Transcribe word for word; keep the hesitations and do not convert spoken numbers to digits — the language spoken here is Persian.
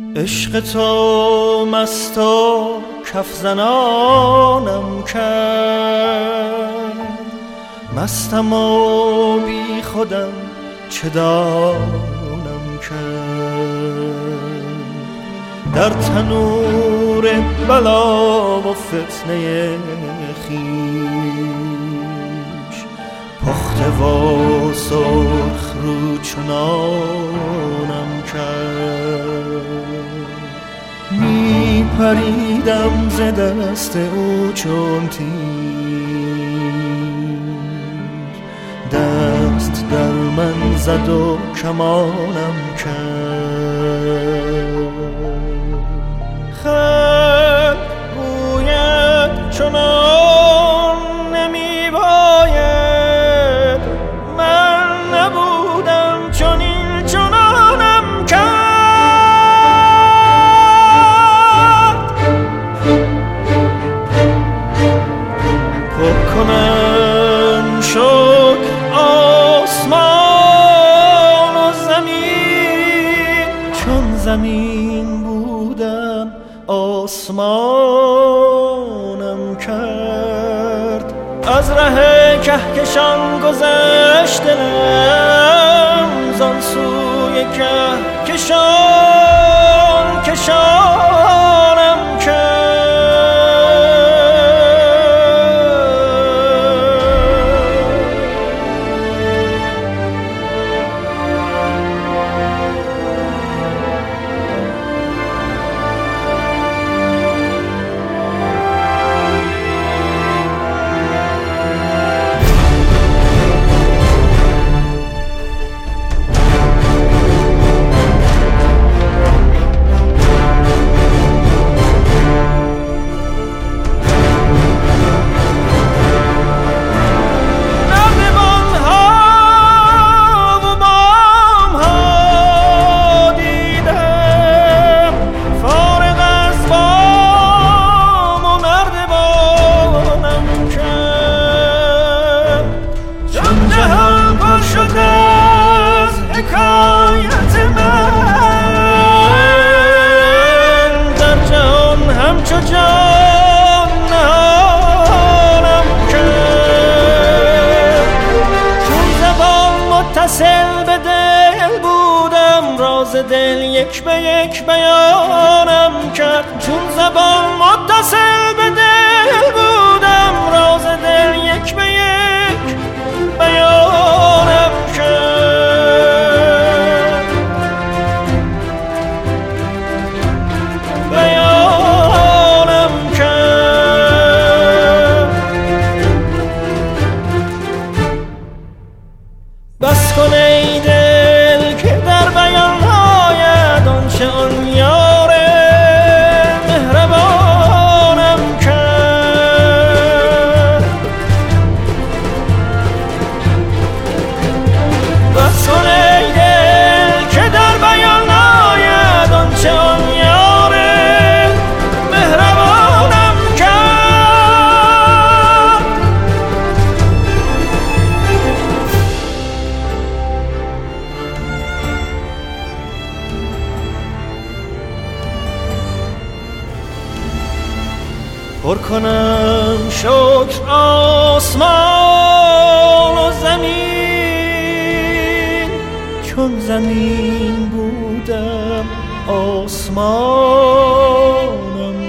عشق تو مست و کف زنانم کرد، مستم و بی خودم چه دانم کرد. در تنور بلا و فتنه خویش پخته و سرخ رو چنانم کرد. می پریدم ز دست او چون تیر، دست در من زد و کمانم کرد. خلق گوید چنان نمی باید، من نبودم چنین چنانم کرد. پر کنم شکر آسمان و زمین، چون زمین بودم آسمانم کرد. از ره کهکشان گذشت دلم، زان سوی کهکشان کشانم کرد. دل یک به یک بیانم کرد، چون زبان متصل به دل بودم، راز دل یک به یک بیانم کرد. بیانم کرد. بس کن ای دل که در بیان چه آن یار مهربانم کرد. بس کن ای دل که در بیان ناید آنچه آن یار مهربانم کرد. پر کنم شکر آسمان و زمین، چون زمین بودم آسمانم